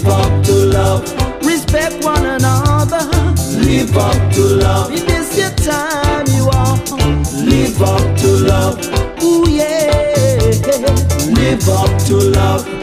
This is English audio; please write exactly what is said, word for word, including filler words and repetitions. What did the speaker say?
Live up to love. Respect one another. Live up to love. It is your time you are. Live up to love. Ooh yeah. Live up to love.